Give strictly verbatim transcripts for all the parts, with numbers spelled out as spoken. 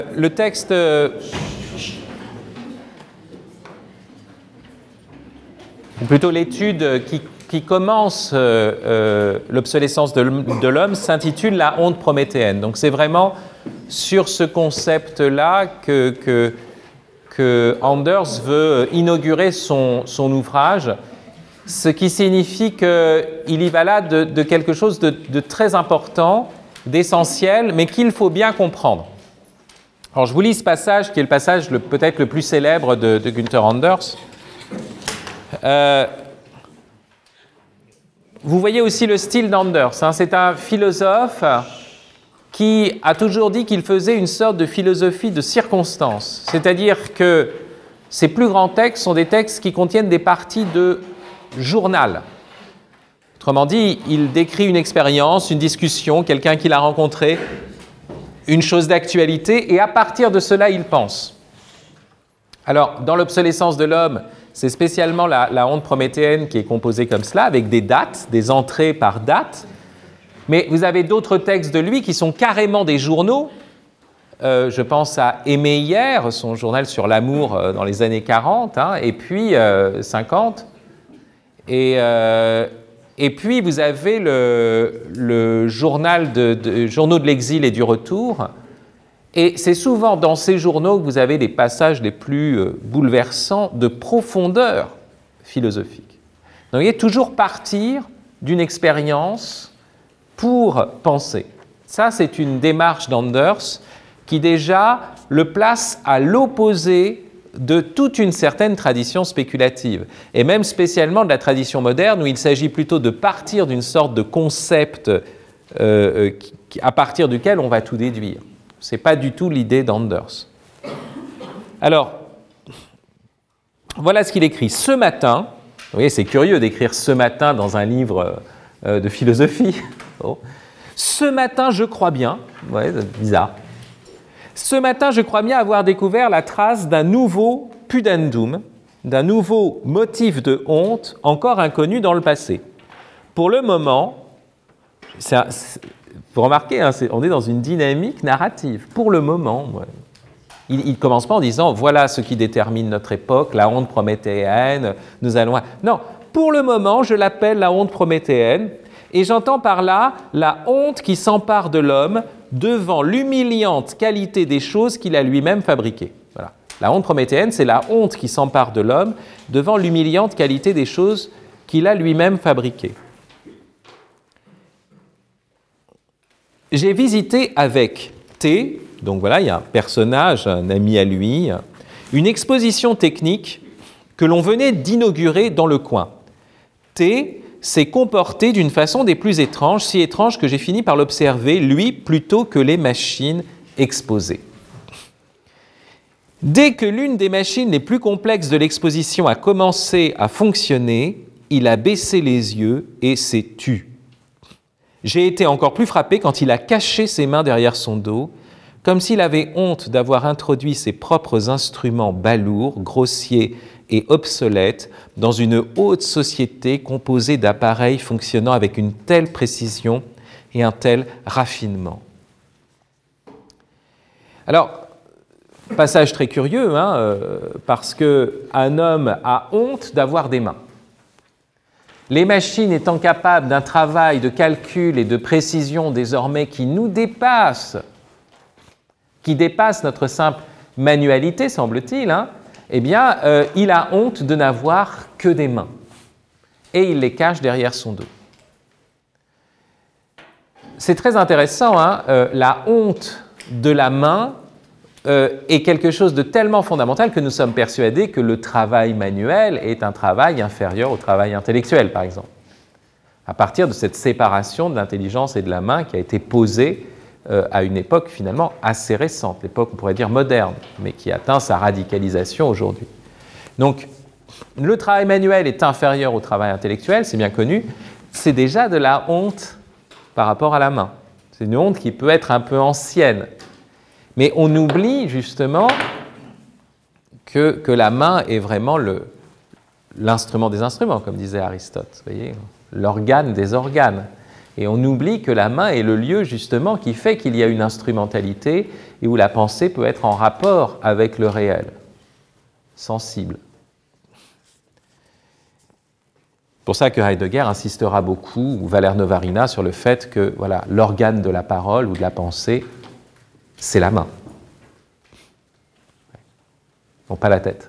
Le texte euh, ou plutôt l'étude qui, qui commence euh, euh, l'obsolescence de l'homme s'intitule La honte prométhéenne. Donc c'est vraiment sur ce concept-là que, que, que Anders veut inaugurer son, son ouvrage, ce qui signifie qu'il y va là de, de quelque chose de, de très important, d'essentiel, mais qu'il faut bien comprendre. Alors je vous lis ce passage, qui est le passage le, peut-être le plus célèbre de, de Günther Anders. Euh, vous voyez aussi le style d'Anders. Hein, c'est un philosophe qui a toujours dit qu'il faisait une sorte de philosophie de circonstance. C'est-à-dire que ses plus grands textes sont des textes qui contiennent des parties de journal. Autrement dit, il décrit une expérience, une discussion, quelqu'un qu'il a rencontré, une chose d'actualité, et à partir de cela, il pense. Alors, dans l'obsolescence de l'homme, c'est spécialement la, la honte prométhéenne qui est composée comme cela, avec des dates, des entrées par date. Mais vous avez d'autres textes de lui qui sont carrément des journaux. Euh, je pense à Aimé hier, son journal sur l'amour euh, dans les années quarante, hein, et puis euh, cinquante. Et, euh, et puis vous avez le, le journal de, de, journaux de l'exil et du retour. Et c'est souvent dans ces journaux que vous avez les passages les plus euh, bouleversants de profondeur philosophique. Donc, vous voyez, toujours partir d'une expérience pour penser. Ça, c'est une démarche d'Anders qui déjà le place à l'opposé de toute une certaine tradition spéculative, et même spécialement de la tradition moderne, où il s'agit plutôt de partir d'une sorte de concept euh, qui, à partir duquel on va tout déduire. Ce n'est pas du tout l'idée d'Anders. Alors, voilà ce qu'il écrit. Ce matin, vous voyez, c'est curieux d'écrire ce matin dans un livre euh, de philosophie. Oh. Ce matin, je crois bien, ouais, bizarre. Ce matin, je crois bien avoir découvert la trace d'un nouveau pudendum, d'un nouveau motif de honte encore inconnu dans le passé. Pour le moment, c'est un, c'est, vous remarquez, hein, c'est, on est dans une dynamique narrative. Pour le moment, ouais. il ne commence pas en disant « voilà ce qui détermine notre époque, la honte prométhéenne, nous allons… » Non, pour le moment, je l'appelle la honte prométhéenne, et j'entends par là la honte qui s'empare de l'homme devant l'humiliante qualité des choses qu'il a lui-même fabriquées. Voilà. La honte prométhéenne, c'est la honte qui s'empare de l'homme devant l'humiliante qualité des choses qu'il a lui-même fabriquées. J'ai visité avec T, donc voilà, il y a un personnage, un ami à lui, une exposition technique que l'on venait d'inaugurer dans le coin. T s'est comporté d'une façon des plus étranges, si étrange que j'ai fini par l'observer, lui, plutôt que les machines exposées. Dès que l'une des machines les plus complexes de l'exposition a commencé à fonctionner, il a baissé les yeux et s'est tu. J'ai été encore plus frappé quand il a caché ses mains derrière son dos, comme s'il avait honte d'avoir introduit ses propres instruments balourds, grossiers et obsolètes dans une haute société composée d'appareils fonctionnant avec une telle précision et un tel raffinement. Alors, passage très curieux, hein, euh, parce qu'un homme a honte d'avoir des mains. Les machines étant capables d'un travail de calcul et de précision désormais qui nous dépasse, qui dépasse notre simple manualité, semble-t-il, hein, eh bien, euh, il a honte de n'avoir que des mains. Et il les cache derrière son dos. C'est très intéressant, hein, euh, la honte de la main euh, est quelque chose de tellement fondamental que nous sommes persuadés que le travail manuel est un travail inférieur au travail intellectuel, par exemple. À partir de cette séparation de l'intelligence et de la main qui a été posée euh, à une époque finalement assez récente, l'époque on pourrait dire moderne, mais qui atteint sa radicalisation aujourd'hui. Donc, le travail manuel est inférieur au travail intellectuel, c'est bien connu, c'est déjà de la honte par rapport à la main. C'est une honte qui peut être un peu ancienne. Mais on oublie justement que, que la main est vraiment le, l'instrument des instruments, comme disait Aristote, vous voyez, l'organe des organes. Et on oublie que la main est le lieu justement qui fait qu'il y a une instrumentalité et où la pensée peut être en rapport avec le réel, sensible. C'est pour ça que Heidegger insistera beaucoup, ou Valère Novarina, sur le fait que voilà, l'organe de la parole ou de la pensée, c'est la main. Non pas la tête.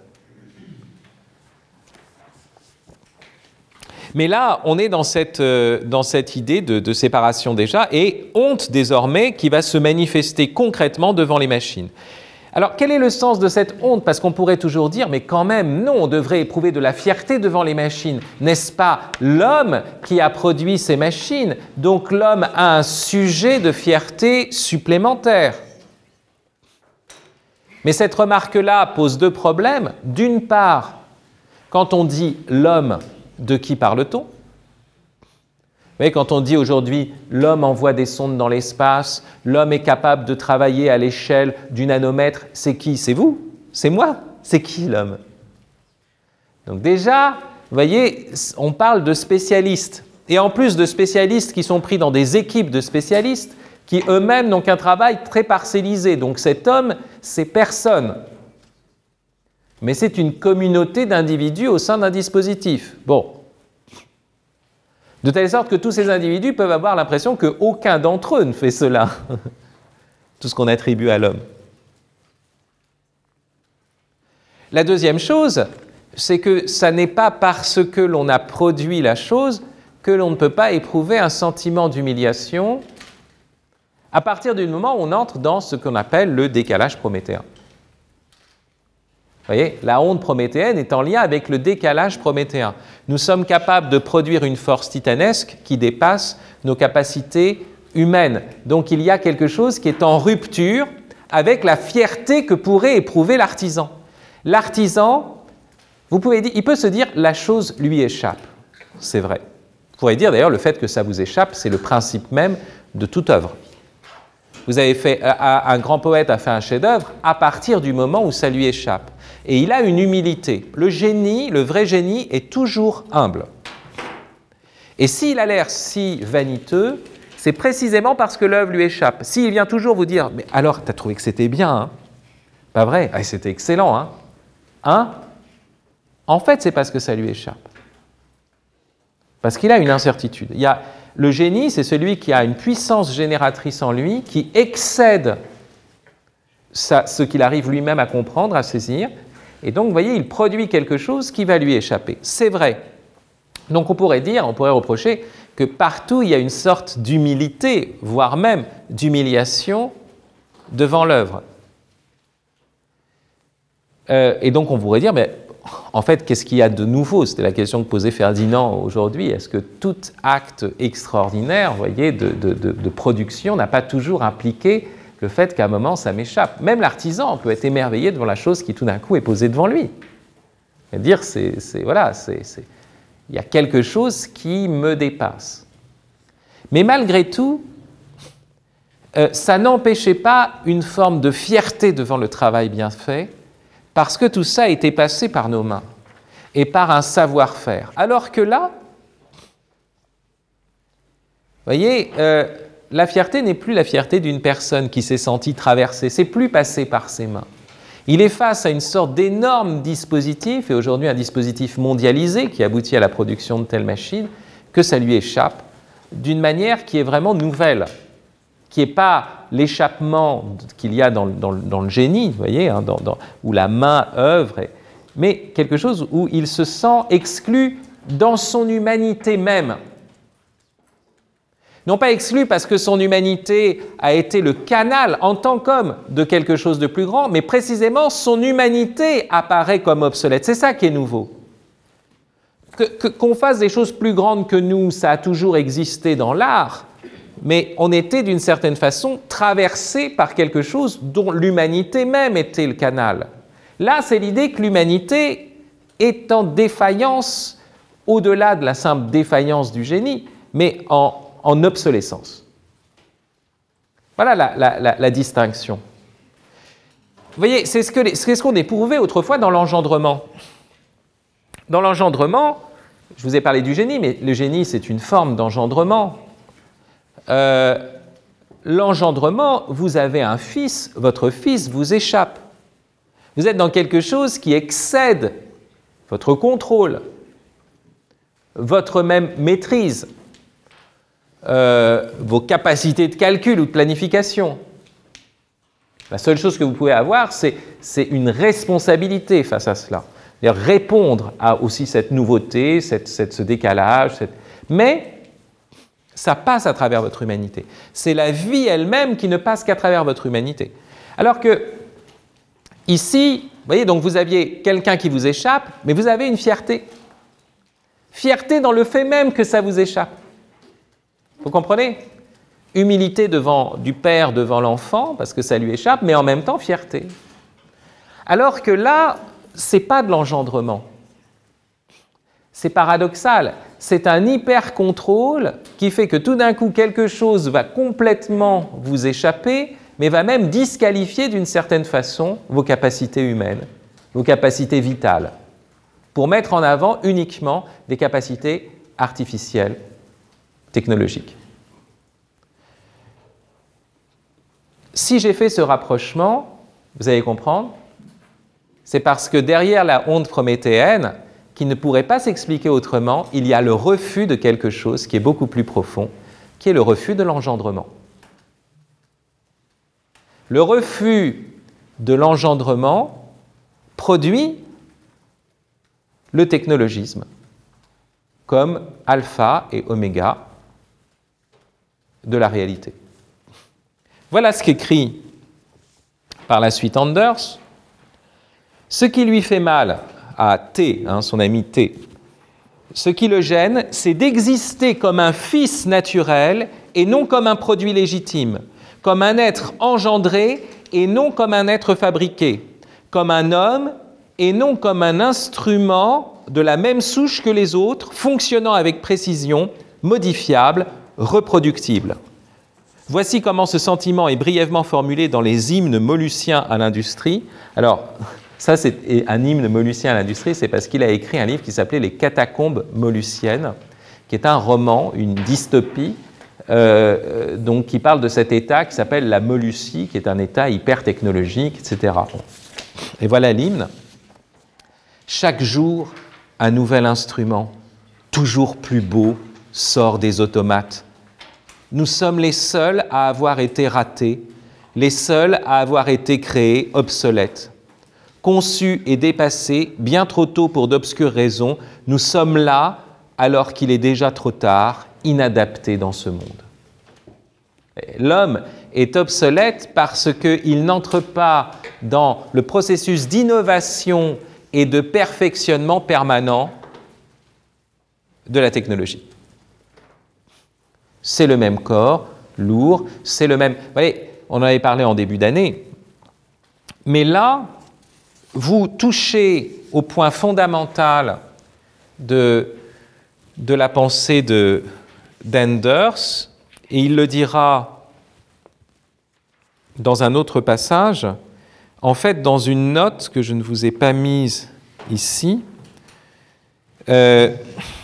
Mais là, on est dans cette, euh, dans cette idée de, de séparation déjà, et honte désormais qui va se manifester concrètement devant les machines. Alors, quel est le sens de cette honte? Parce qu'on pourrait toujours dire, mais quand même, non, on devrait éprouver de la fierté devant les machines. N'est-ce pas l'homme qui a produit ces machines? Donc l'homme a un sujet de fierté supplémentaire. Mais cette remarque-là pose deux problèmes. D'une part, quand on dit l'homme, de qui parle-t-on? Vous voyez, quand on dit aujourd'hui l'homme envoie des sondes dans l'espace, l'homme est capable de travailler à l'échelle du nanomètre, c'est qui? C'est vous? C'est moi? C'est qui l'homme? Donc déjà, vous voyez, on parle de spécialistes. Et en plus de spécialistes qui sont pris dans des équipes de spécialistes, qui eux-mêmes n'ont qu'un travail très parcellisé. Donc cet homme, c'est personne. Mais c'est une communauté d'individus au sein d'un dispositif. Bon. De telle sorte que tous ces individus peuvent avoir l'impression qu'aucun d'entre eux ne fait cela. Tout ce qu'on attribue à l'homme. La deuxième chose, c'est que ça n'est pas parce que l'on a produit la chose que l'on ne peut pas éprouver un sentiment d'humiliation à partir du moment où on entre dans ce qu'on appelle le décalage prométhéen. Vous voyez, la honte prométhéenne est en lien avec le décalage prométhéen. Nous sommes capables de produire une force titanesque qui dépasse nos capacités humaines. Donc il y a quelque chose qui est en rupture avec la fierté que pourrait éprouver l'artisan. L'artisan, vous pouvez dire, il peut se dire la chose lui échappe. C'est vrai. Vous pourrez dire d'ailleurs le fait que ça vous échappe, c'est le principe même de toute œuvre. Vous avez fait, un grand poète a fait un chef-d'œuvre à partir du moment où ça lui échappe. Et il a une humilité. Le génie, le vrai génie, est toujours humble. Et s'il a l'air si vaniteux, c'est précisément parce que l'œuvre lui échappe. S'il vient toujours vous dire « Mais alors, tu as trouvé que c'était bien, hein ?» Pas vrai, ah, c'était excellent, hein Hein En fait, c'est parce que ça lui échappe. Parce qu'il a une incertitude. Il y a, le génie, c'est celui qui a une puissance génératrice en lui, qui excède ça, ce qu'il arrive lui-même à comprendre, à saisir. Et donc, vous voyez, il produit quelque chose qui va lui échapper. C'est vrai. Donc, on pourrait dire, on pourrait reprocher que partout, il y a une sorte d'humilité, voire même d'humiliation devant l'œuvre. Euh, et donc, on pourrait dire, mais, en fait, qu'est-ce qu'il y a de nouveau? C'était la question que posait Ferdinand aujourd'hui. Est-ce que tout acte extraordinaire, vous voyez, de, de, de, de production n'a pas toujours impliqué le fait qu'à un moment, ça m'échappe? Même l'artisan peut être émerveillé devant la chose qui, tout d'un coup, est posée devant lui. Et dire, c'est, c'est, voilà, c'est, c'est, il y a quelque chose qui me dépasse. Mais malgré tout, euh, ça n'empêchait pas une forme de fierté devant le travail bien fait, parce que tout ça a été passé par nos mains et par un savoir-faire. Alors que là, vous voyez, euh, la fierté n'est plus la fierté d'une personne qui s'est sentie traversée, c'est plus passé par ses mains. Il est face à une sorte d'énorme dispositif, et aujourd'hui un dispositif mondialisé qui aboutit à la production de telles machines, que ça lui échappe d'une manière qui est vraiment nouvelle, qui n'est pas l'échappement qu'il y a dans, dans, dans le génie, vous voyez, hein, dans, dans, où la main œuvre, et, mais quelque chose où il se sent exclu dans son humanité même. Non pas exclu parce que son humanité a été le canal en tant qu'homme de quelque chose de plus grand, mais précisément son humanité apparaît comme obsolète. C'est ça qui est nouveau. Que, que, qu'on fasse des choses plus grandes que nous, ça a toujours existé dans l'art, mais on était d'une certaine façon traversé par quelque chose dont l'humanité même était le canal. Là, c'est l'idée que l'humanité est en défaillance, au-delà de la simple défaillance du génie, mais en en obsolescence. Voilà la, la, la, la distinction. Vous voyez, c'est ce, que les, c'est ce qu'on éprouvait autrefois dans l'engendrement. Dans l'engendrement, je vous ai parlé du génie, mais le génie, c'est une forme d'engendrement. euh, l'engendrement, vous avez un fils, votre fils vous échappe. Vous êtes dans quelque chose qui excède votre contrôle, votre même maîtrise, euh, vos capacités de calcul ou de planification. La seule chose que vous pouvez avoir, c'est, c'est une responsabilité face à cela. C'est-à-dire répondre à aussi cette nouveauté, cette, cette, ce décalage. Cette... Mais ça passe à travers votre humanité. C'est la vie elle-même qui ne passe qu'à travers votre humanité. Alors que, ici, vous voyez, donc vous aviez quelqu'un qui vous échappe, mais vous avez une fierté. Fierté dans le fait même que ça vous échappe. Vous comprenez ? Humilité devant, du père devant l'enfant, parce que ça lui échappe, mais en même temps, fierté. Alors que là, ce n'est pas de l'engendrement. C'est paradoxal. C'est un hyper-contrôle qui fait que tout d'un coup, quelque chose va complètement vous échapper, mais va même disqualifier d'une certaine façon vos capacités humaines, vos capacités vitales, pour mettre en avant uniquement des capacités artificielles, technologiques. Si j'ai fait ce rapprochement, vous allez comprendre, c'est parce que derrière la honte prométhéenne, qui ne pourrait pas s'expliquer autrement, il y a le refus de quelque chose qui est beaucoup plus profond, qui est le refus de l'engendrement. Le refus de l'engendrement produit le technologisme comme alpha et oméga de la réalité. Voilà ce qu'écrit par la suite Anders. Ce qui lui fait mal à T, hein, son ami T, ce qui le gêne, c'est d'exister comme un fils naturel et non comme un produit légitime, comme un être engendré et non comme un être fabriqué, comme un homme et non comme un instrument de la même souche que les autres, fonctionnant avec précision, modifiable, reproductible. Voici comment ce sentiment est brièvement formulé dans les hymnes mollussiens à l'industrie. Alors, ça, c'est un hymne mollussien à l'industrie, c'est parce qu'il a écrit un livre qui s'appelait « Les catacombes mollussiennes », qui est un roman, une dystopie, euh, donc, qui parle de cet état qui s'appelle la Mollussie, qui est un état hyper technologique, et cetera. Et voilà l'hymne. Chaque jour, un nouvel instrument, toujours plus beau, sort des automates. Nous sommes les seuls à avoir été ratés, les seuls à avoir été créés obsolètes. Conçus et dépassés, bien trop tôt pour d'obscures raisons, nous sommes là alors qu'il est déjà trop tard, inadaptés dans ce monde. L'homme est obsolète parce qu'il n'entre pas dans le processus d'innovation et de perfectionnement permanent de la technologie. C'est le même corps, lourd, c'est le même... Vous voyez, on en avait parlé en début d'année, mais là, vous touchez au point fondamental de, de la pensée de, d'Enders, et il le dira dans un autre passage, en fait, dans une note que je ne vous ai pas mise ici, euh,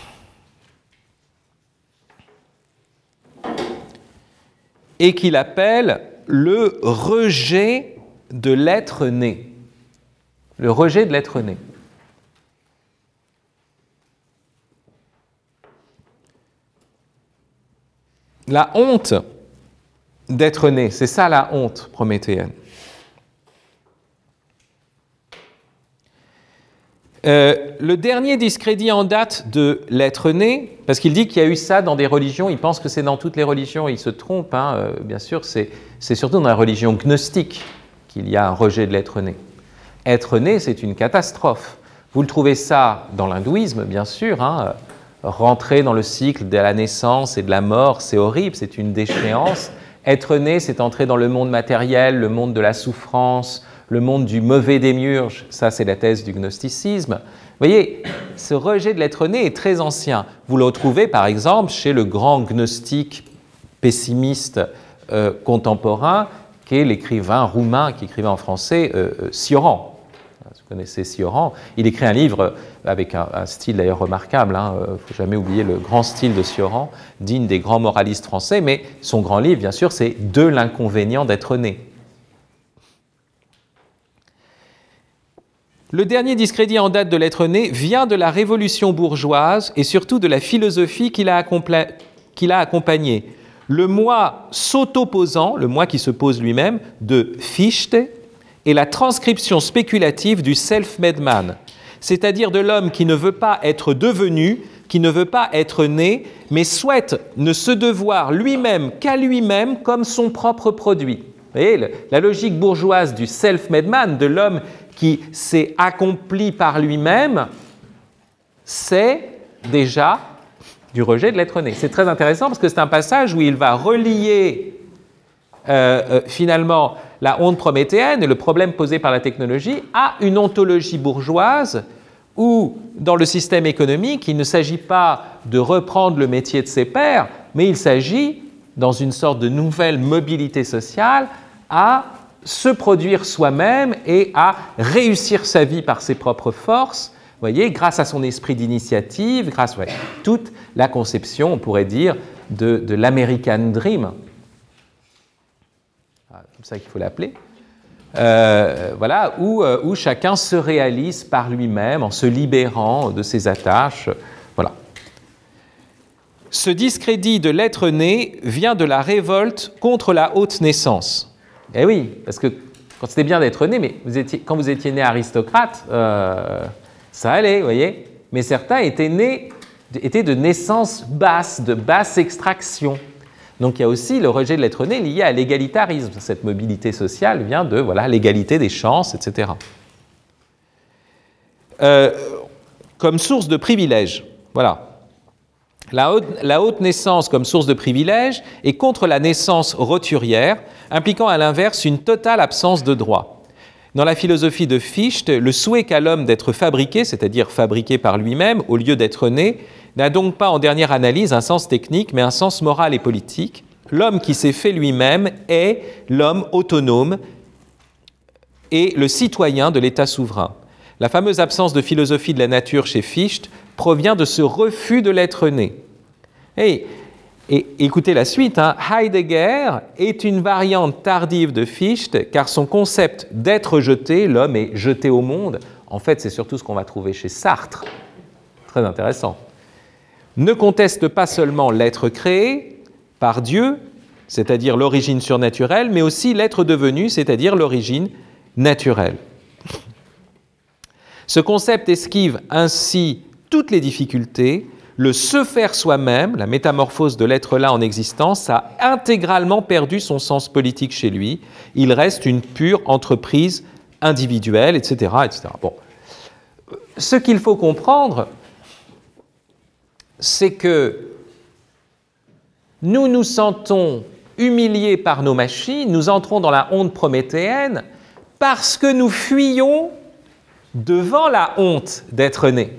et qu'il appelle le rejet de l'être né. Le rejet de l'être né. La honte d'être né, c'est ça la honte prométhéenne. Euh, le dernier discrédit en date de l'être né, parce qu'il dit qu'il y a eu ça dans des religions, il pense que c'est dans toutes les religions, il se trompe, hein, euh, bien sûr, c'est, c'est surtout dans la religion gnostique qu'il y a un rejet de l'être né. Être né, c'est une catastrophe. Vous le trouvez ça dans l'hindouisme, bien sûr, hein, rentrer dans le cycle de la naissance et de la mort, c'est horrible, c'est une déchéance. Être né, c'est entrer dans le monde matériel, le monde de la souffrance, le monde du mauvais démiurge, ça c'est la thèse du gnosticisme. Vous voyez, ce rejet de l'être né est très ancien. Vous le retrouvez par exemple chez le grand gnostique pessimiste euh, contemporain, qui est l'écrivain roumain qui écrivait en français, euh, Sioran. connaissez Sioran. Il écrit un livre avec un, un style d'ailleurs remarquable, il hein, ne faut jamais oublier le grand style de Sioran, digne des grands moralistes français, mais son grand livre, bien sûr, c'est « De l'inconvénient d'être né ». Le dernier discrédit en date de l'être né vient de la révolution bourgeoise et surtout de la philosophie qui l'a accompla- qui l'a accompagnée. Le moi s'auto-posant, le moi qui se pose lui-même, de Fichte, et la transcription spéculative du self-made man, c'est-à-dire de l'homme qui ne veut pas être devenu, qui ne veut pas être né, mais souhaite ne se devoir lui-même qu'à lui-même comme son propre produit. Vous voyez, le, la logique bourgeoise du self-made man, de l'homme qui s'est accompli par lui-même, c'est déjà du rejet de l'être né. C'est très intéressant parce que c'est un passage où il va relier euh, euh, finalement la honte prométhéenne et le problème posé par la technologie à une ontologie bourgeoise où, dans le système économique, il ne s'agit pas de reprendre le métier de ses pairs, mais il s'agit, dans une sorte de nouvelle mobilité sociale, à se produire soi-même et à réussir sa vie par ses propres forces, vous voyez, grâce à son esprit d'initiative, grâce à ouais, toute la conception, on pourrait dire, de, de l'American Dream. C'est comme ça qu'il faut l'appeler. Euh, voilà, où, où chacun se réalise par lui-même en se libérant de ses attaches. Voilà. Ce discrédit de l'être né vient de la révolte contre la haute naissance. Eh oui, parce que quand c'était bien d'être né, mais vous étiez, quand vous étiez né aristocrate, euh, ça allait, vous voyez. Mais certains étaient nés, étaient de naissance basse, de basse extraction. Donc il y a aussi le rejet de l'être né lié à l'égalitarisme. Cette mobilité sociale vient de voilà, l'égalité des chances, et cetera. Euh, comme source de privilèges, voilà. La haute, la haute naissance comme source de privilèges est contre la naissance roturière, impliquant à l'inverse une totale absence de droit. Dans la philosophie de Fichte, le souhait qu'a l'homme d'être fabriqué, c'est-à-dire fabriqué par lui-même au lieu d'être né, n'a donc pas en dernière analyse un sens technique, mais un sens moral et politique. L'homme qui s'est fait lui-même est l'homme autonome et le citoyen de l'État souverain. La fameuse absence de philosophie de la nature chez Fichte provient de ce refus de l'être né. Et, et écoutez la suite, hein. Heidegger est une variante tardive de Fichte, car son concept d'être jeté, l'homme est jeté au monde, en fait c'est surtout ce qu'on va trouver chez Sartre, très intéressant, ne conteste pas seulement l'être créé par Dieu, c'est-à-dire l'origine surnaturelle, mais aussi l'être devenu, c'est-à-dire l'origine naturelle. Ce concept esquive ainsi toutes les difficultés. Le se faire soi-même, la métamorphose de l'être là en existence, a intégralement perdu son sens politique chez lui. Il reste une pure entreprise individuelle, et cetera, et cetera. Bon. Ce qu'il faut comprendre, c'est que nous nous sentons humiliés par nos machines, nous entrons dans la honte prométhéenne parce que nous fuyons devant la honte d'être né,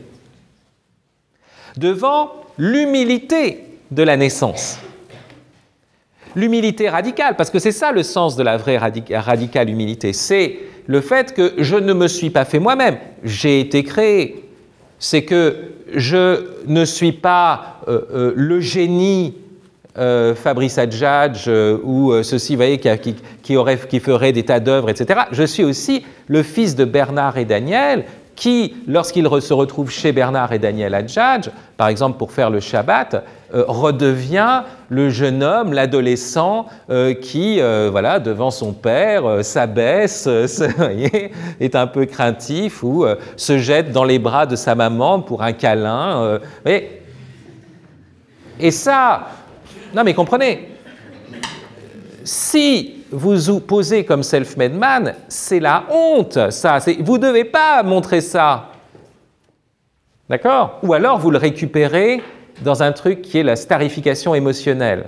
devant l'humilité de la naissance. L'humilité radicale, parce que c'est ça le sens de la vraie radic- radicale humilité, c'est le fait que je ne me suis pas fait moi-même, j'ai été créé. C'est que je ne suis pas euh, euh, le génie euh, Fabrice Adjadj euh, ou euh, ceci, vous voyez, qui, qui, qui, aurait, qui ferait des tas d'œuvres, et cetera. Je suis aussi le fils de Bernard et Daniel, qui, lorsqu'il re, se retrouve chez Bernard et Daniel Adjadj, par exemple pour faire le Shabbat, euh, redevient le jeune homme, l'adolescent, euh, qui, euh, voilà, devant son père, euh, s'abaisse, euh, se, voyez, est un peu craintif ou euh, se jette dans les bras de sa maman pour un câlin. Euh, voyez. Et ça, non mais comprenez, si vous vous posez comme self-made man, c'est la honte, ça. C'est, vous ne devez pas montrer ça. D'accord ? Ou alors vous le récupérez dans un truc qui est la starification émotionnelle.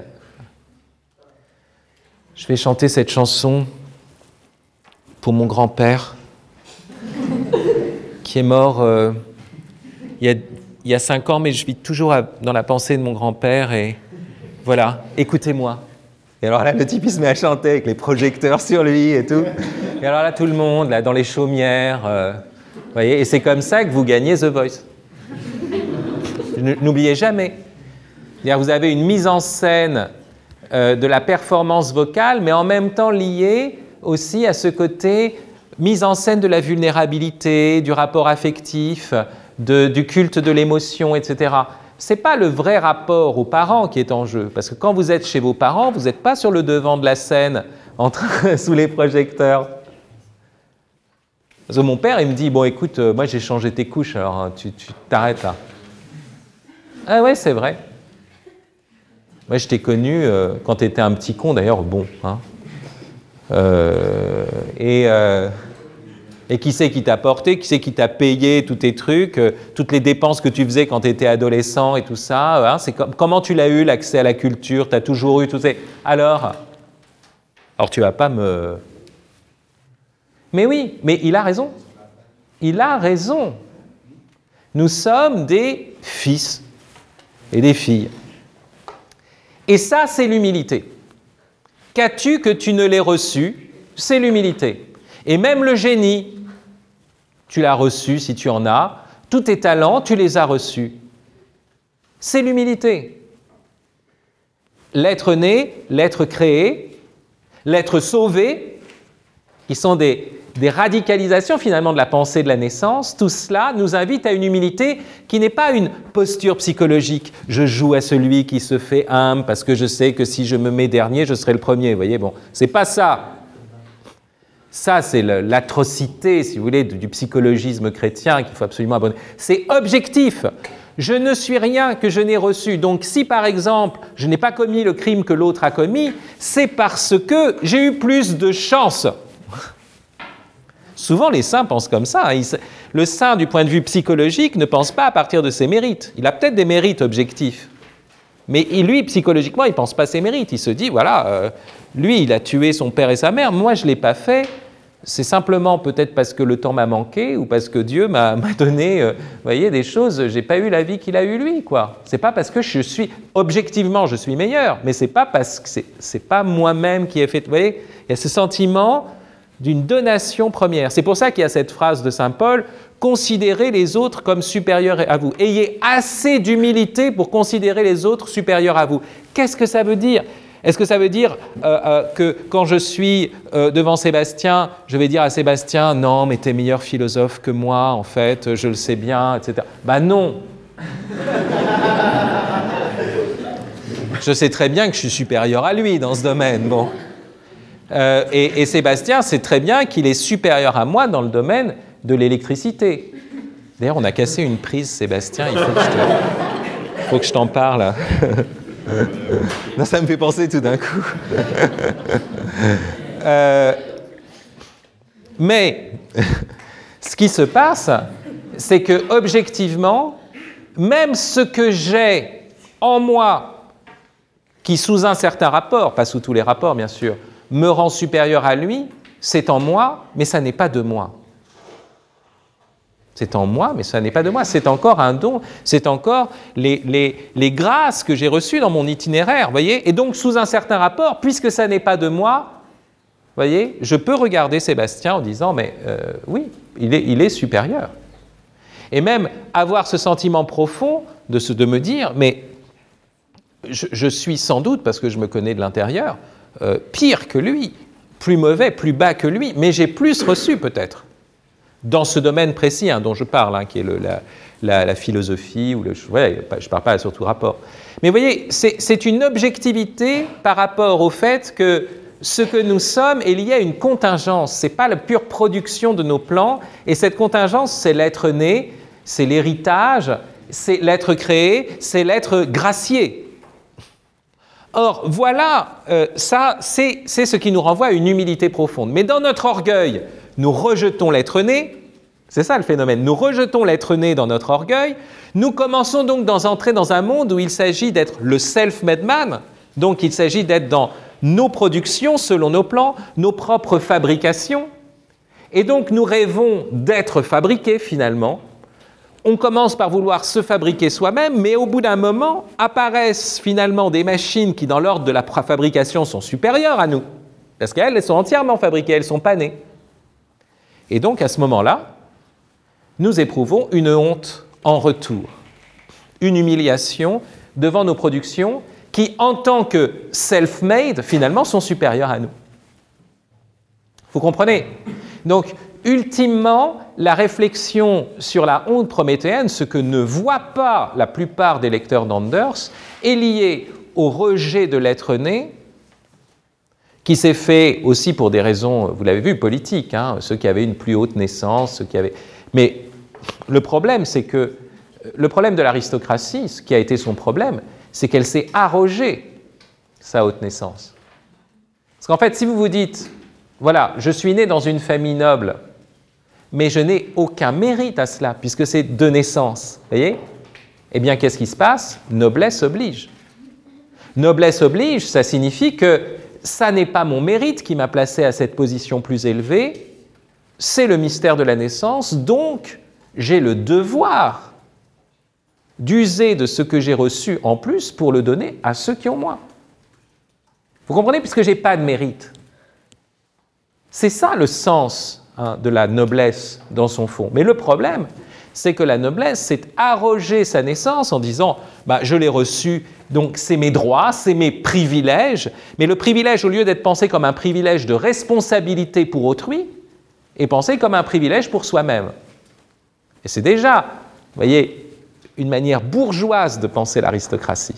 Je vais chanter cette chanson pour mon grand-père qui est mort euh, il, y a, il y a cinq ans, mais je vis toujours à, dans la pensée de mon grand-père et voilà, écoutez-moi. Et alors là, le type, il se met à chanter avec les projecteurs sur lui et tout. Et alors là, tout le monde, là, dans les chaumières, euh, voyez, et c'est comme ça que vous gagnez The Voice. N'oubliez jamais. C'est-à-dire, vous avez une mise en scène euh, de la performance vocale, mais en même temps liée aussi à ce côté mise en scène de la vulnérabilité, du rapport affectif, de, du culte de l'émotion, et cetera. Ce n'est pas le vrai rapport aux parents qui est en jeu, parce que quand vous êtes chez vos parents, vous n'êtes pas sur le devant de la scène, en train, sous les projecteurs. Parce que mon père, il me dit, bon écoute, euh, moi j'ai changé tes couches, alors hein, tu, tu t'arrêtes là. Ah ouais, c'est vrai. Moi je t'ai connu euh, quand tu étais un petit con, d'ailleurs, bon. Hein. Euh, et, euh, et qui c'est qui t'a porté, qui c'est qui t'a payé tous tes trucs, euh, toutes les dépenses que tu faisais quand tu étais adolescent et tout ça. Hein, c'est com- comment tu l'as eu, l'accès à la culture, tu as toujours eu tout ça. Alors, alors tu vas pas me... Mais oui, mais il a raison. Il a raison. Nous sommes des fils et des filles. Et ça, c'est l'humilité. Qu'as-tu que tu ne l'aies reçu? C'est l'humilité. Et même le génie, tu l'as reçu si tu en as. Tous tes talents, tu les as reçus. C'est l'humilité. L'être né, l'être créé, l'être sauvé, qui sont des, des radicalisations finalement de la pensée de la naissance, tout cela nous invite à une humilité qui n'est pas une posture psychologique. Je joue à celui qui se fait humble parce que je sais que si je me mets dernier, je serai le premier. Vous voyez, bon, c'est pas ça. Ça, c'est le, l'atrocité, si vous voulez, du, du psychologisme chrétien qu'il faut absolument abandonner. C'est objectif. Je ne suis rien que je n'ai reçu. Donc, si par exemple, je n'ai pas commis le crime que l'autre a commis, c'est parce que j'ai eu plus de chance. Souvent, les saints pensent comme ça. Hein. Il, le saint, du point de vue psychologique, ne pense pas à partir de ses mérites. Il a peut-être des mérites objectifs. Mais lui, psychologiquement, il ne pense pas à ses mérites. Il se dit, voilà, euh, lui, il a tué son père et sa mère. Moi, je ne l'ai pas fait. C'est simplement peut-être parce que le temps m'a manqué ou parce que Dieu m'a, m'a donné, euh, vous voyez, des choses. Je n'ai pas eu la vie qu'il a eue lui, quoi. C'est pas parce que je suis, objectivement, je suis meilleur. Mais c'est pas parce que c'est, c'est pas moi-même qui ai fait. Vous voyez, il y a ce sentiment d'une donation première. C'est pour ça qu'il y a cette phrase de saint Paul, « Considérez les autres comme supérieurs à vous. Ayez assez d'humilité pour considérer les autres supérieurs à vous. » Qu'est-ce que ça veut dire ? Est-ce que ça veut dire euh, euh, que quand je suis euh, devant Sébastien, je vais dire à Sébastien « Non, mais t'es meilleur philosophe que moi, en fait, je le sais bien, et cetera » Ben non. Je sais très bien que je suis supérieur à lui dans ce domaine, bon. Euh, et, et Sébastien sait très bien qu'il est supérieur à moi dans le domaine de l'électricité. D'ailleurs, on a cassé une prise, Sébastien, il faut que je, te... faut que je t'en parle. Non, ça me fait penser tout d'un coup. euh... Mais ce qui se passe, c'est que objectivement, même ce que j'ai en moi, qui sous un certain rapport, pas sous tous les rapports bien sûr, me rend supérieur à lui, c'est en moi, mais ça n'est pas de moi. C'est en moi, mais ça n'est pas de moi. C'est encore un don, c'est encore les, les, les grâces que j'ai reçues dans mon itinéraire, vous voyez. Et donc, sous un certain rapport, puisque ça n'est pas de moi, vous voyez, je peux regarder Sébastien en disant, mais euh, oui, il est, il est supérieur. Et même avoir ce sentiment profond de, se, de me dire, mais je, je suis sans doute, parce que je me connais de l'intérieur, Euh, pire que lui, plus mauvais, plus bas que lui, mais j'ai plus reçu peut-être, dans ce domaine précis hein, dont je parle, hein, qui est le, la, la, la philosophie, ou le, ouais, je ne parle pas surtout rapport. Mais vous voyez, c'est, c'est une objectivité par rapport au fait que ce que nous sommes est lié à une contingence, ce n'est pas la pure production de nos plans, et cette contingence, c'est l'être né, c'est l'héritage, c'est l'être créé, c'est l'être gracié. Or, voilà, euh, ça, c'est, c'est ce qui nous renvoie à une humilité profonde. Mais dans notre orgueil, nous rejetons l'être né, c'est ça le phénomène, nous rejetons l'être né dans notre orgueil, nous commençons donc d'entrer dans un monde où il s'agit d'être le self-made man, donc il s'agit d'être dans nos productions selon nos plans, nos propres fabrications, et donc nous rêvons d'être fabriqués finalement. On commence par vouloir se fabriquer soi-même, mais au bout d'un moment, apparaissent finalement des machines qui, dans l'ordre de la fabrication, sont supérieures à nous. Parce qu'elles, elles sont entièrement fabriquées, elles ne sont pas nées. Et donc, à ce moment-là, nous éprouvons une honte en retour, une humiliation devant nos productions qui, en tant que self-made, finalement, sont supérieures à nous. Vous comprenez? Donc, ultimement, la réflexion sur la honte prométhéenne, ce que ne voient pas la plupart des lecteurs d'Anders, est liée au rejet de l'être né, qui s'est fait aussi pour des raisons, vous l'avez vu, politiques, hein, ceux qui avaient une plus haute naissance, ceux qui avaient... Mais le problème, c'est que le problème de l'aristocratie, ce qui a été son problème, c'est qu'elle s'est arrogée sa haute naissance. Parce qu'en fait, si vous vous dites, voilà, je suis né dans une famille noble, mais je n'ai aucun mérite à cela, puisque c'est de naissance, vous voyez? Eh bien, qu'est-ce qui se passe? Noblesse oblige. Noblesse oblige, ça signifie que ça n'est pas mon mérite qui m'a placé à cette position plus élevée, c'est le mystère de la naissance, donc j'ai le devoir d'user de ce que j'ai reçu en plus pour le donner à ceux qui ont moins. Vous comprenez? Puisque je n'ai pas de mérite. C'est ça le sens hein, de la noblesse dans son fond. Mais le problème, c'est que la noblesse, c'est arroger sa naissance en disant bah, « je l'ai reçu, donc c'est mes droits, c'est mes privilèges ». Mais le privilège, au lieu d'être pensé comme un privilège de responsabilité pour autrui, est pensé comme un privilège pour soi-même. Et c'est déjà, vous voyez, une manière bourgeoise de penser l'aristocratie.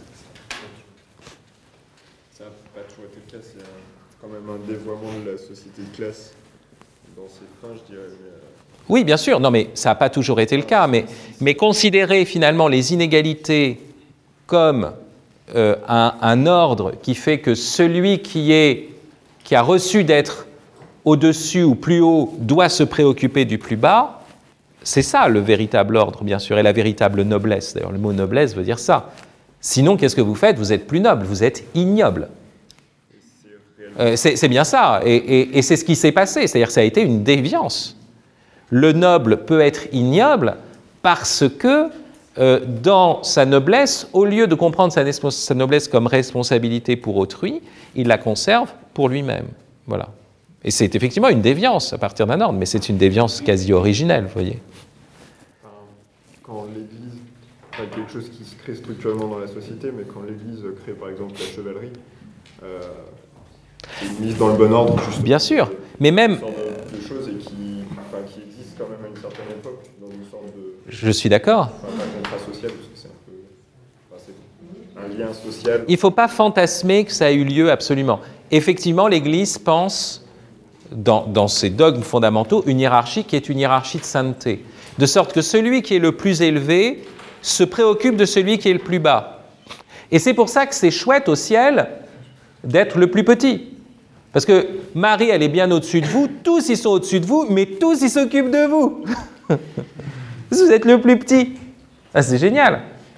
Ça n'a pas toujours été le cas, c'est un, quand même un dévoiement de la société de classe dans ses fins, je dirais. Mais, euh... Oui, bien sûr, non, mais ça n'a pas toujours été le cas, mais, mais considérer finalement les inégalités comme euh, un, un ordre qui fait que celui qui, est, qui a reçu d'être au-dessus ou plus haut doit se préoccuper du plus bas, c'est ça le véritable ordre, bien sûr, et la véritable noblesse. D'ailleurs, le mot noblesse veut dire ça. Sinon, qu'est-ce que vous faites? Vous êtes plus noble, vous êtes ignoble. Euh, c'est, c'est bien ça, et, et, et c'est ce qui s'est passé, c'est-à-dire que ça a été une déviance. Le noble peut être ignoble parce que, euh, dans sa noblesse, au lieu de comprendre sa, sa noblesse comme responsabilité pour autrui, il la conserve pour lui-même. Voilà. Et c'est effectivement une déviance à partir d'un ordre, mais c'est une déviance quasi originelle, vous voyez. Quand l'Église, pas quelque chose qui se crée structurellement dans la société, mais quand l'Église crée par exemple la chevalerie, euh, c'est une mise dans le bon ordre, justement. Bien sûr, mais même... Une sorte de, de choses et qui, enfin, qui existe quand même à une certaine époque, dans une sorte de... Je suis d'accord. Enfin, pas un contrat social, parce que c'est un peu... Enfin, c'est un lien social. Il ne faut pas fantasmer que ça a eu lieu absolument. Effectivement, l'Église pense, dans, dans ses dogmes fondamentaux, une hiérarchie qui est une hiérarchie de sainteté. De sorte que celui qui est le plus élevé se préoccupe de celui qui est le plus bas. Et c'est pour ça que c'est chouette au ciel d'être le plus petit. Parce que Marie, elle est bien au-dessus de vous, tous ils sont au-dessus de vous, mais tous ils s'occupent de vous. Vous êtes le plus petit. Ah, c'est génial.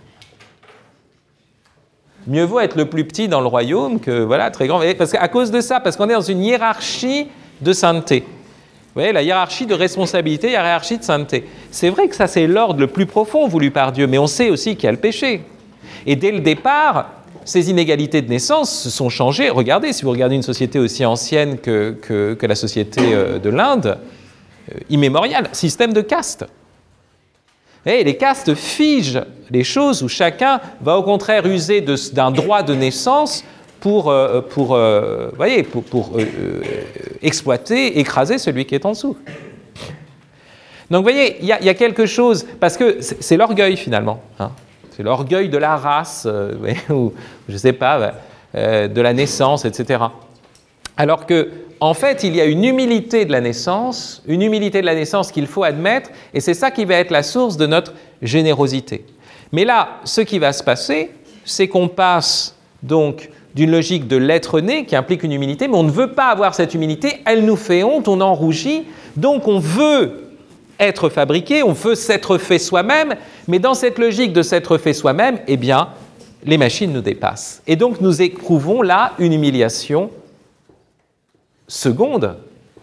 Mieux vaut être le plus petit dans le royaume que, voilà, très grand. Parce qu'à cause de ça, parce qu'on est dans une hiérarchie de sainteté. Vous voyez, la hiérarchie de responsabilité, la hiérarchie de sainteté. C'est vrai que ça, c'est l'ordre le plus profond voulu par Dieu, mais on sait aussi qu'il y a le péché. Et dès le départ, ces inégalités de naissance se sont changées. Regardez, si vous regardez une société aussi ancienne que, que, que la société de l'Inde, euh, immémoriale, système de caste. Et les castes figent les choses où chacun va au contraire user de, d'un droit de naissance pour, euh, pour, euh, voyez, pour, pour euh, euh, exploiter, écraser celui qui est en dessous. Donc vous voyez, il y, y a quelque chose, parce que c'est, c'est l'orgueil finalement, hein. C'est l'orgueil de la race, euh, ou je ne sais pas, euh, de la naissance, et cetera. Alors que, en fait, il y a une humilité de la naissance, une humilité de la naissance qu'il faut admettre, et c'est ça qui va être la source de notre générosité. Mais là, ce qui va se passer, c'est qu'on passe donc d'une logique de l'être né qui implique une humilité, mais on ne veut pas avoir cette humilité, elle nous fait honte, on en rougit, donc on veut être fabriqué, on veut s'être fait soi-même, mais dans cette logique de s'être fait soi-même, eh bien, les machines nous dépassent. Et donc, nous éprouvons là une humiliation seconde,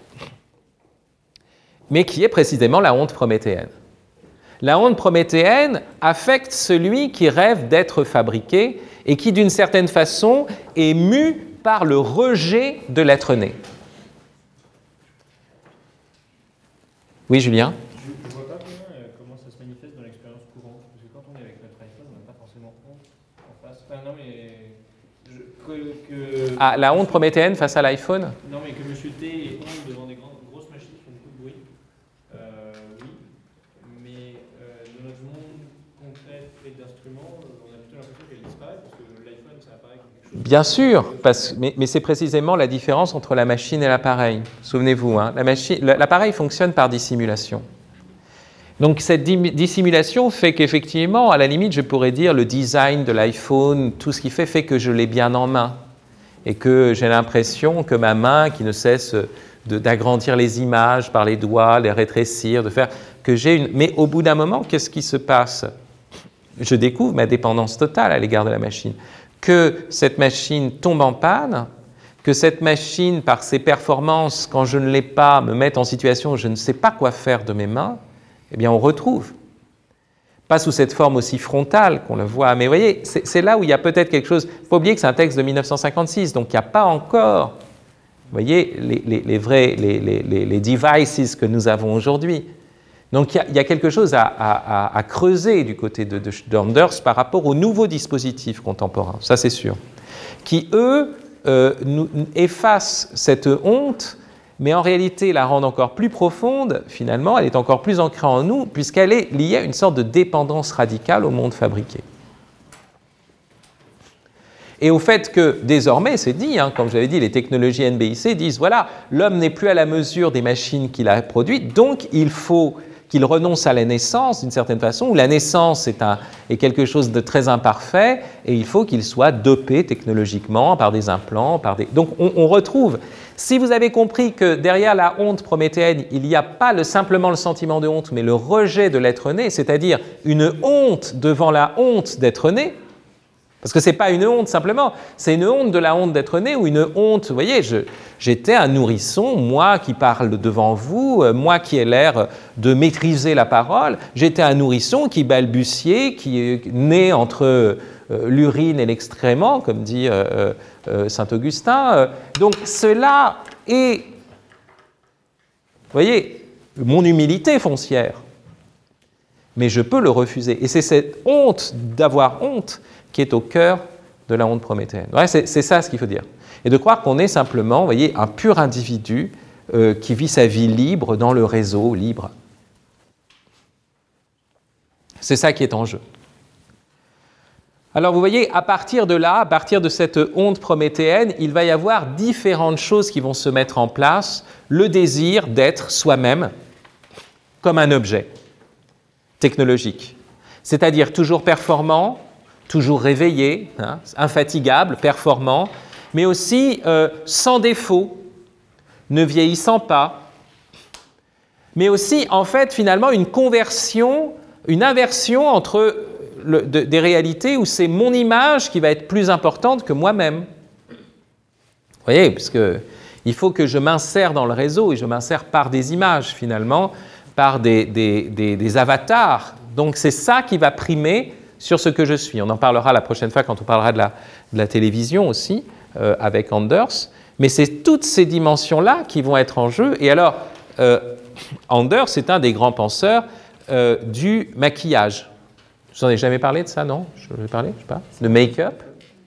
mais qui est précisément la honte prométhéenne. La honte prométhéenne affecte celui qui rêve d'être fabriqué et qui, d'une certaine façon, est mu par le rejet de l'être né. Oui, Julien ? Je ne vois pas bien à la honte prométhéenne face à l'iPhone? Non, mais que M. T ait honte devant des grandes, grosses machines qui font beaucoup de bruit, euh, oui. Mais euh, dans notre monde concret et d'instruments, on a plutôt l'impression qu'elle disparaît parce que l'iPhone, ça apparaît comme quelque chose. Bien sûr, parce, mais, mais c'est précisément la différence entre la machine et l'appareil. Souvenez-vous, hein, la machine, l'appareil fonctionne par dissimulation. Donc cette dissimulation fait qu'effectivement, à la limite, je pourrais dire le design de l'iPhone, tout ce qui fait, fait que je l'ai bien en main. Et que j'ai l'impression que ma main, qui ne cesse de, d'agrandir les images par les doigts, les rétrécir, de faire que j'ai une... Mais au bout d'un moment, qu'est-ce qui se passe? Je découvre ma dépendance totale à l'égard de la machine. Que cette machine tombe en panne, que cette machine, par ses performances, quand je ne l'ai pas, me mette en situation où je ne sais pas quoi faire de mes mains, eh bien on retrouve. Pas sous cette forme aussi frontale qu'on le voit, mais vous voyez, c'est, c'est là où il y a peut-être quelque chose. Il ne faut pas oublier que c'est un texte de mille neuf cent cinquante-six, donc il n'y a pas encore, vous voyez, les, les, les vrais, les, les, les devices que nous avons aujourd'hui. Donc il y a, il y a quelque chose à, à, à creuser du côté de, de, d'Anders par rapport aux nouveaux dispositifs contemporains, ça c'est sûr, qui eux euh, nous, effacent cette honte, mais en réalité la rendent encore plus profonde, finalement, elle est encore plus ancrée en nous, puisqu'elle est liée à une sorte de dépendance radicale au monde fabriqué. Et au fait que, désormais, c'est dit, hein, comme j'avais dit, les technologies N B I C disent, voilà, l'homme n'est plus à la mesure des machines qu'il a produites, donc il faut qu'il renonce à la naissance, d'une certaine façon, où la naissance est, un, est quelque chose de très imparfait, et il faut qu'il soit dopé technologiquement par des implants, par des... Donc on, on retrouve... Si vous avez compris que derrière la honte prométhéenne, il n'y a pas le, simplement le sentiment de honte, mais le rejet de l'être né, c'est-à-dire une honte devant la honte d'être né, parce que ce n'est pas une honte simplement, c'est une honte de la honte d'être né ou une honte, vous voyez, je, j'étais un nourrisson, moi qui parle devant vous, moi qui ai l'air de maîtriser la parole, j'étais un nourrisson qui balbutiait, qui est né entre euh, l'urine et l'excrément, comme dit euh, euh, saint Augustin. Donc cela est, vous voyez, mon humilité foncière, mais je peux le refuser. Et c'est cette honte d'avoir honte qui est au cœur de la honte prométhéenne. Ouais, c'est, c'est ça ce qu'il faut dire. Et de croire qu'on est simplement, vous voyez, un pur individu euh, qui vit sa vie libre dans le réseau libre. C'est ça qui est en jeu. Alors vous voyez, à partir de là, à partir de cette honte prométhéenne, il va y avoir différentes choses qui vont se mettre en place. Le désir d'être soi-même comme un objet technologique, c'est-à-dire toujours performant, toujours réveillé, hein, infatigable, performant, mais aussi euh, sans défaut, ne vieillissant pas, mais aussi, en fait, finalement, une conversion, une inversion entre le, de, des réalités où c'est mon image qui va être plus importante que moi-même. Vous voyez, parce que il faut que je m'insère dans le réseau, et je m'insère par des images, finalement, par des, des, des, des avatars. Donc, c'est ça qui va primer sur ce que je suis. On en parlera la prochaine fois quand on parlera de la, de la télévision aussi, euh, avec Anders. Mais c'est toutes ces dimensions-là qui vont être en jeu. Et alors, euh, Anders est un des grands penseurs euh, du maquillage. Je vous en ai jamais parlé de ça, non? Je vais parler, je sais pas. De make-up.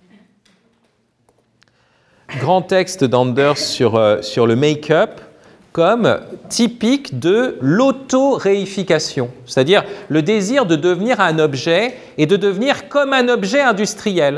Grand texte d'Anders sur, euh, sur le make-up comme typique de l'auto-réification, c'est-à-dire le désir de devenir un objet et de devenir comme un objet industriel.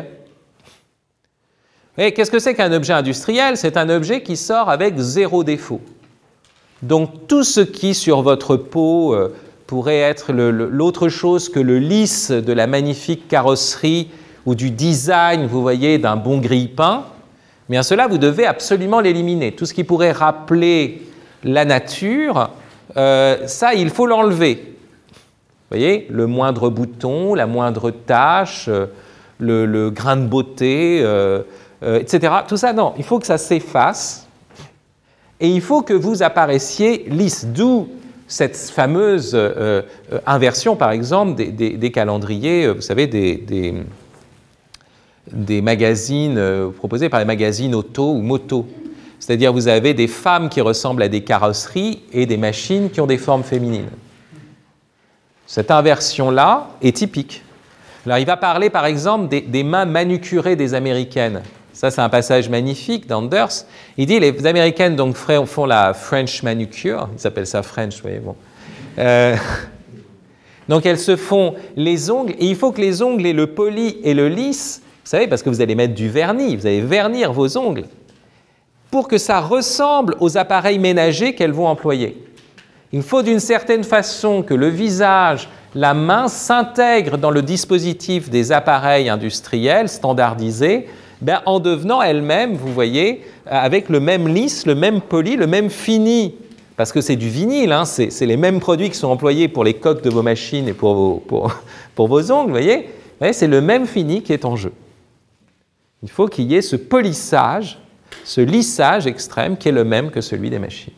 Et qu'est-ce que c'est qu'un objet industriel? C'est un objet qui sort avec zéro défaut. Donc tout ce qui sur votre peau euh, pourrait être le, le, l'autre chose que le lisse de la magnifique carrosserie ou du design, vous voyez, d'un bon grille-pain, eh bien cela vous devez absolument l'éliminer. Tout ce qui pourrait rappeler la nature, euh, ça, il faut l'enlever. Vous voyez, le moindre bouton, la moindre tache, euh, le, le grain de beauté, euh, euh, et cetera. Tout ça, non, il faut que ça s'efface et il faut que vous apparaissiez lisse. D'où cette fameuse euh, euh, inversion, par exemple, des, des, des calendriers, euh, vous savez, des, des, des magazines euh, proposés par les magazines auto ou moto. C'est-à-dire vous avez des femmes qui ressemblent à des carrosseries et des machines qui ont des formes féminines. Cette inversion-là est typique. Alors il va parler par exemple des, des mains manucurées des Américaines. Ça, c'est un passage magnifique d'Anders. Il dit, les Américaines donc, font la French manicure, ils appellent ça French, vous voyez, bon. Euh, donc, elles se font les ongles, et il faut que les ongles aient le poli et le lisse, vous savez, parce que vous allez mettre du vernis, vous allez vernir vos ongles, pour que ça ressemble aux appareils ménagers qu'elles vont employer. Il faut d'une certaine façon que le visage, la main s'intègrent dans le dispositif des appareils industriels standardisés, ben, en devenant elles-mêmes, vous voyez, avec le même lisse, le même poli, le même fini, parce que c'est du vinyle, hein, c'est, c'est les mêmes produits qui sont employés pour les coques de vos machines et pour vos, pour, pour vos ongles, vous voyez, vous voyez, c'est le même fini qui est en jeu. Il faut qu'il y ait ce polissage, ce lissage extrême qui est le même que celui des machines,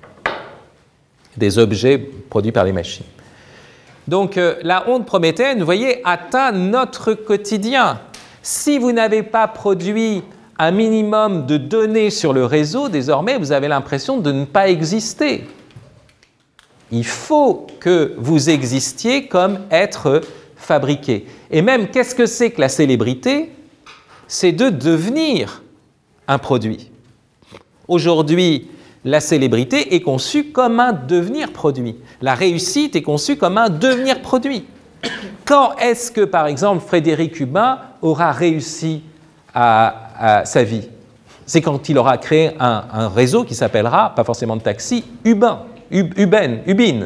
des objets produits par les machines. Donc, euh, la honte prométhéenne, vous voyez, atteint notre quotidien. Si vous n'avez pas produit un minimum de données sur le réseau, désormais, vous avez l'impression de ne pas exister. Il faut que vous existiez comme être fabriqué. Et même, qu'est-ce que c'est que la célébrité ? C'est de devenir un produit. Aujourd'hui, la célébrité est conçue comme un devenir produit. La réussite est conçue comme un devenir produit. Quand est-ce que, par exemple, Frédéric Hubin aura réussi à, à sa vie ? C'est quand il aura créé un, un réseau qui s'appellera, pas forcément de taxi, Hubin, Hub, Uben, Ubin.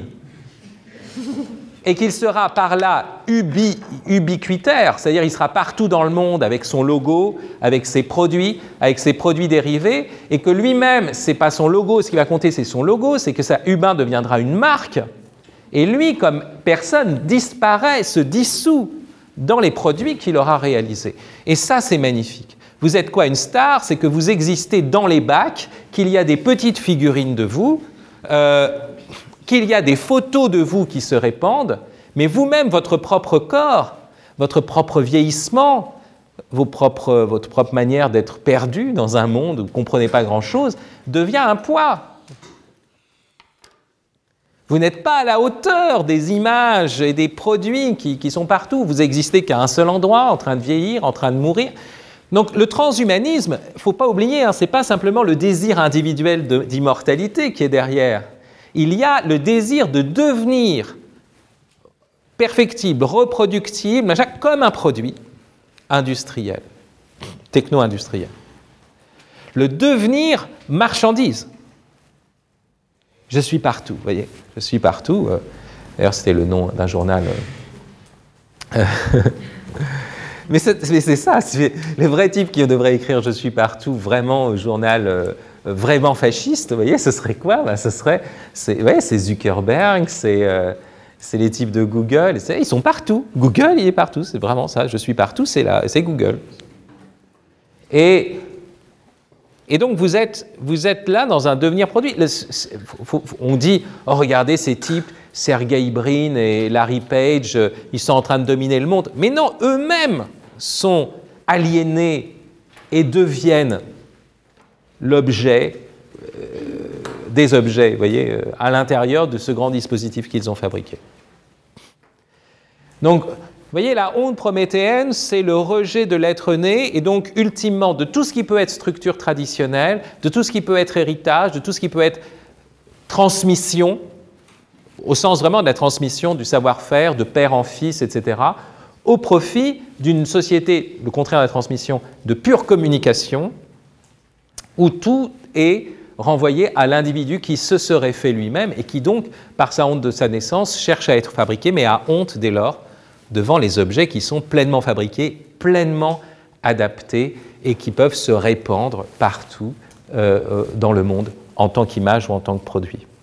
Et qu'il sera par là ubi, ubiquitaire, c'est-à-dire il sera partout dans le monde avec son logo, avec ses produits, avec ses produits dérivés, et que lui-même, ce n'est pas son logo, ce qui va compter, c'est son logo, c'est que ça, Hubin deviendra une marque, et lui, comme personne, disparaît, se dissout dans les produits qu'il aura réalisés. Et ça, c'est magnifique. Vous êtes quoi, une star ? C'est que vous existez dans les bacs, qu'il y a des petites figurines de vous, euh, qu'il y a des photos de vous qui se répandent, mais vous-même, votre propre corps, votre propre vieillissement, vos propres, votre propre manière d'être perdu dans un monde où vous ne comprenez pas grand-chose, devient un poids. Vous n'êtes pas à la hauteur des images et des produits qui, qui sont partout. Vous n'existez qu'à un seul endroit, en train de vieillir, en train de mourir. Donc le transhumanisme, il ne faut pas oublier, hein, ce n'est pas simplement le désir individuel de, d'immortalité qui est derrière. Il y a le désir de devenir perfectible, reproductible, comme un produit industriel, techno-industriel. Le devenir marchandise. Je suis partout, vous voyez, je suis partout. D'ailleurs, c'était le nom d'un journal. mais, c'est, mais c'est ça, c'est les vrais types qui devraient écrire « Je suis partout » vraiment au journal euh, vraiment fasciste, vous voyez, ce serait quoi ? Ben, ce serait, c'est, ouais, c'est Zuckerberg, c'est, euh, c'est les types de Google, c'est, ils sont partout. Google, il est partout, c'est vraiment ça. « Je suis partout », c'est, là, c'est Google. Et... Et donc, vous êtes, vous êtes là dans un devenir produit. Le, faut, faut, on dit, oh, regardez ces types, Sergey Brin et Larry Page, ils sont en train de dominer le monde. Mais non, eux-mêmes sont aliénés et deviennent l'objet, euh, des objets, vous voyez, euh, à l'intérieur de ce grand dispositif qu'ils ont fabriqué. Donc, vous voyez, la honte prométhéenne, c'est le rejet de l'être né et donc, ultimement, de tout ce qui peut être structure traditionnelle, de tout ce qui peut être héritage, de tout ce qui peut être transmission, au sens vraiment de la transmission du savoir-faire, de père en fils, et cetera, au profit d'une société, le contraire de la transmission, de pure communication, où tout est renvoyé à l'individu qui se serait fait lui-même et qui donc, par sa honte de sa naissance, cherche à être fabriqué, mais a honte dès lors devant les objets qui sont pleinement fabriqués, pleinement adaptés et qui peuvent se répandre partout euh, dans le monde en tant qu'image ou en tant que produit.